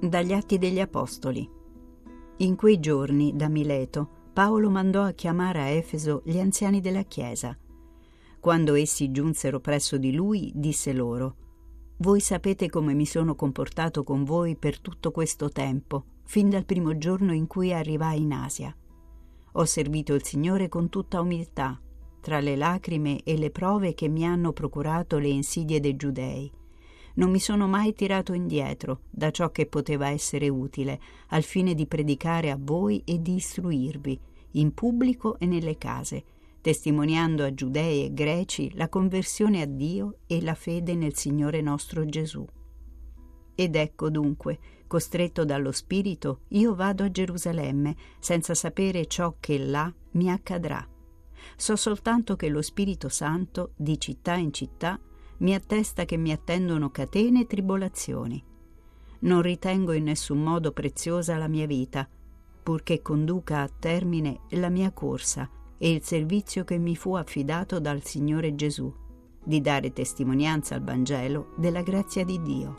Dagli Atti degli Apostoli. In quei giorni, da Mileto, Paolo mandò a chiamare a Efeso gli anziani della Chiesa. Quando essi giunsero presso di lui, disse loro: «Voi sapete come mi sono comportato con voi per tutto questo tempo, fin dal primo giorno in cui arrivai in Asia. Ho servito il Signore con tutta umiltà, tra le lacrime e le prove che mi hanno procurato le insidie dei Giudei. Non mi sono mai tirato indietro da ciò che poteva essere utile, al fine di predicare a voi e di istruirvi, in pubblico e nelle case, testimoniando a Giudei e Greci la conversione a Dio e la fede nel Signore nostro Gesù. Ed ecco dunque, costretto dallo Spirito, io vado a Gerusalemme, senza sapere ciò che là mi accadrà. So soltanto che lo Spirito Santo, di città in città, mi attesta che mi attendono catene e tribolazioni. Non ritengo in nessun modo preziosa la mia vita, purché conduca a termine la mia corsa e il servizio che mi fu affidato dal Signore Gesù, di dare testimonianza al Vangelo della grazia di Dio».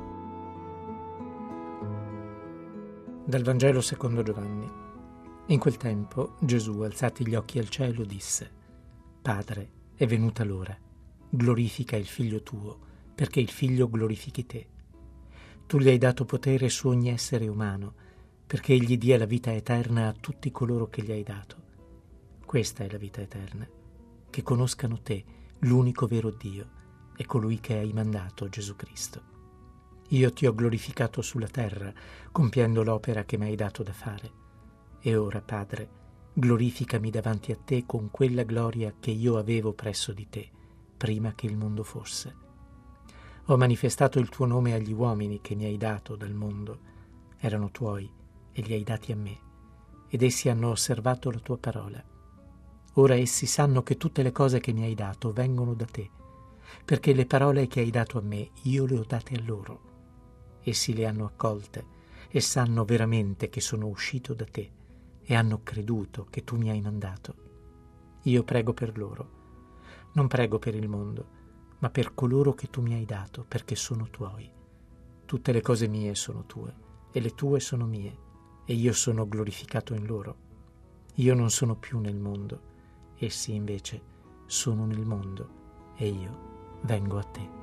Dal Vangelo secondo Giovanni. In quel tempo Gesù, alzati gli occhi al cielo, disse: «Padre, è venuta l'ora. Glorifica il Figlio tuo, perché il Figlio glorifichi te. Tu gli hai dato potere su ogni essere umano, perché egli dia la vita eterna a tutti coloro che gli hai dato. Questa è la vita eterna, che conoscano te, l'unico vero Dio, e colui che hai mandato, Gesù Cristo. Io ti ho glorificato sulla terra, compiendo l'opera che mi hai dato da fare. E ora, Padre, glorificami davanti a te con quella gloria che io avevo presso di te, prima che il mondo fosse. Ho manifestato il tuo nome agli uomini che mi hai dato dal mondo. Erano tuoi e li hai dati a me, ed essi hanno osservato la tua parola. Ora essi sanno che tutte le cose che mi hai dato vengono da te, perché le parole che hai dato a me io le ho date a loro. Essi le hanno accolte e sanno veramente che sono uscito da te e hanno creduto che tu mi hai mandato. Io prego per loro. Non prego per il mondo, ma per coloro che tu mi hai dato, perché sono tuoi. Tutte le cose mie sono tue, e le tue sono mie, e io sono glorificato in loro. Io non sono più nel mondo, essi invece sono nel mondo, e io vengo a te».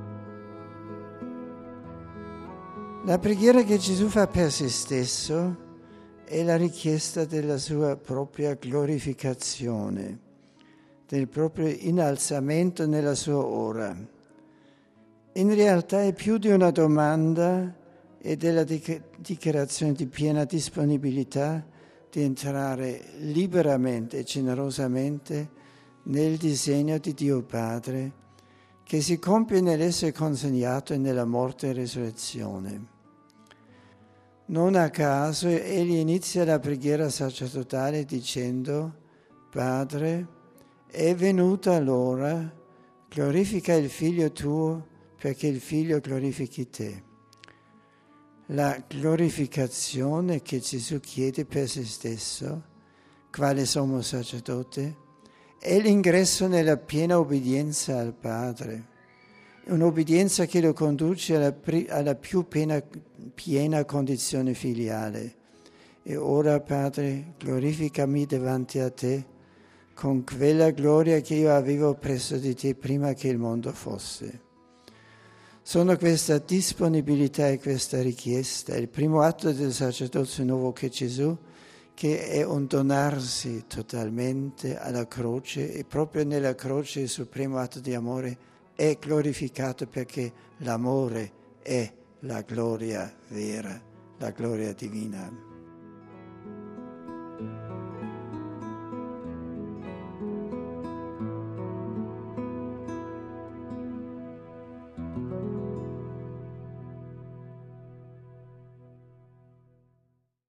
La preghiera che Gesù fa per se stesso è la richiesta della sua propria glorificazione, del proprio innalzamento nella sua ora. In realtà è più di una domanda e della dichiarazione di piena disponibilità di entrare liberamente e generosamente nel disegno di Dio Padre, che si compie nell'essere consegnato nella morte e resurrezione. Non a caso egli inizia la preghiera sacerdotale dicendo: «Padre, è venuta l'ora, glorifica il Figlio tuo, perché il Figlio glorifichi te». La glorificazione che Gesù chiede per se stesso, quale sommo sacerdote, è l'ingresso nella piena obbedienza al Padre, un'obbedienza che lo conduce alla più piena condizione filiale. E ora, Padre, glorificami davanti a te con quella gloria che io avevo presso di te prima che il mondo fosse. Sono questa disponibilità e questa richiesta, il primo atto del sacerdozio nuovo che Gesù, che è un donarsi totalmente alla croce, e proprio nella croce il supremo atto di amore è glorificato, perché l'amore è la gloria vera, la gloria divina.